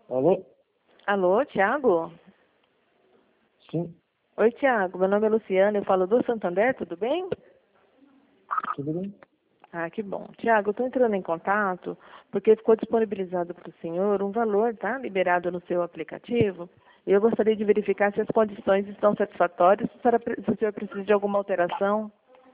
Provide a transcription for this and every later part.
Alô? Alô, Tiago? Sim, Oi, Tiago. Meu nome é Luciana, eu falo do Santander, tudo bem? tudo bem? Ah, que bom. Tiago, eu estou entrando em contato porque ficou disponibilizado para o senhor um valor, tá? Liberado no seu aplicativo. E eu gostaria de verificar se as condições estão satisfatórias, se o senhor precisa de alguma alteração.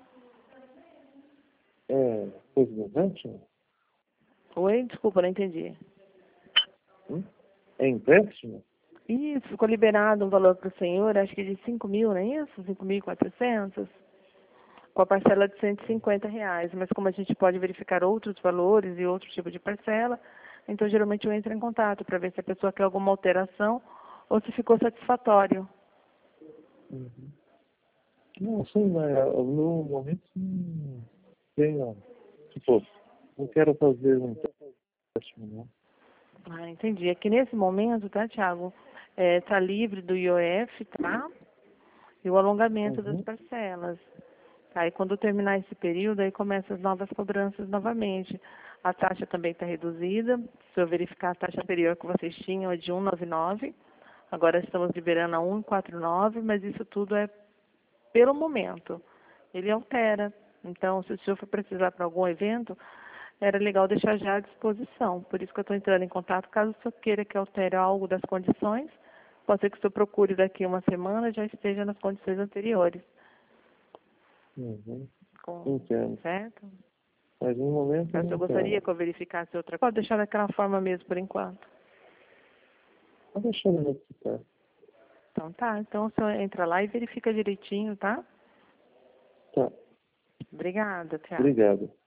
É coisa do empréstimo? Oi, desculpa, não entendi. Hum? É empréstimo? Isso, ficou liberado um valor para o senhor, acho que de 5 mil, não é isso? 5.400, com a parcela de R$ 150. Mas como a gente pode verificar outros valores e outro tipo de parcela, então geralmente eu entro em contato para ver se a pessoa quer alguma alteração ou se ficou satisfatório. Uhum. Não, sim, mas no momento não tenho. Tipo, não quero fazer um empréstimo, não. Ah, entendi. Aqui nesse momento, tá, Tiago? Tá livre do IOF, tá? E o alongamento das Uhum. parcelas. Aí quando terminar esse período, aí começam as novas cobranças novamente. A taxa também está reduzida. Se eu verificar a taxa anterior que vocês tinham é de 1,99. Agora estamos liberando a 1,49, mas isso tudo é pelo momento. Ele altera. Então, se o senhor for precisar para algum evento, era legal deixar já à disposição. Por isso que eu estou entrando em contato, caso o senhor queira que altere algo das condições, pode ser que o senhor procure daqui a uma semana já esteja nas condições anteriores. Uhum. Com... Entendo. Certo? Mas no momento eu Mas eu não gostaria quero. que eu verificasse outra coisa. Pode deixar daquela forma mesmo por enquanto. Vou deixar ele ficar. Então tá. Então o senhor entra lá e verifica direitinho, tá? Tá, Obrigada, Tiago. obrigado.